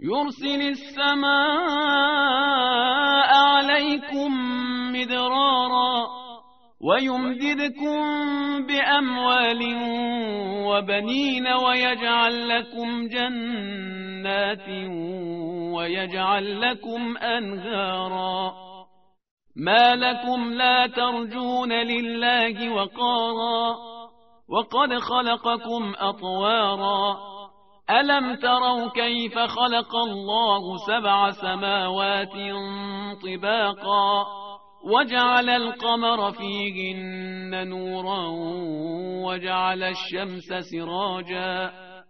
يرسل السماء عليكم مدرارا ويمددكم بأموال وبنين ويجعل لكم جنات ويجعل لكم أنهارا. ما لكم لا ترجون لله وقارا وقد خلقكم أطوارا. ألم تروا كيف خلق الله 7 سماوات طباقا وجعل القمر فيهن نورا وجعل الشمس سراجا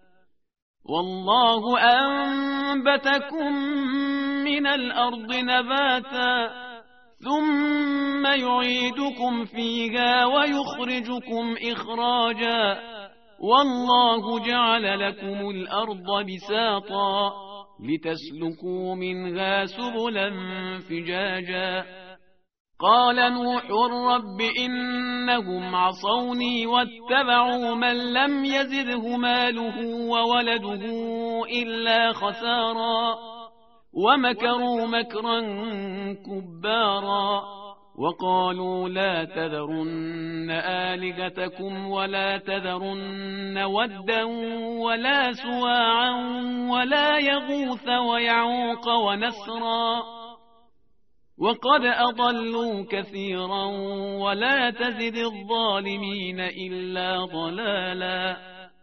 والله أنبتكم من الأرض نباتا ثم يعيدكم فيها ويخرجكم إخراجا والله جعل لكم الأرض بساطا لتسلكوا منها سبلا فجاجا. قال نوح رب إنهم عصوني واتبعوا من لم يزده ماله وولده إلا خسارا ومكروا مكرا كبارا وقالوا لا تذرن آلهتكم ولا تذرن ودا ولا سواعا ولا يغوث ويعوق ونسرا وقد أضلوا كثيرا ولا تزد الظالمين إلا ضلالا.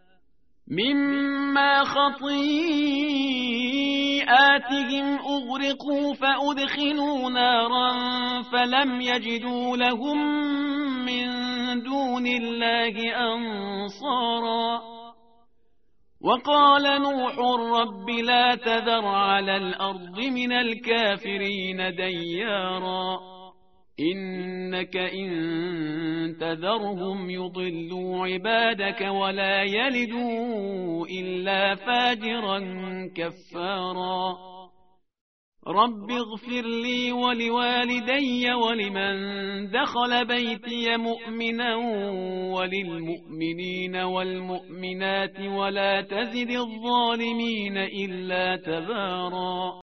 مما خطيئاتهم أغرقوا فأدخلوا نارا فلم يجدوا لهم من دون الله أنصارا. وقال نوح رب لا تذر على الأرض من الكافرين ديارا إنك إن تذرهم يضلوا عبادك ولا يلدوا إلا فاجرا كفارا. رب اغفر لي ولوالدي ولمن دخل بيتي مؤمنا وللمؤمنين والمؤمنات ولا تزد الظالمين إلا تبارا.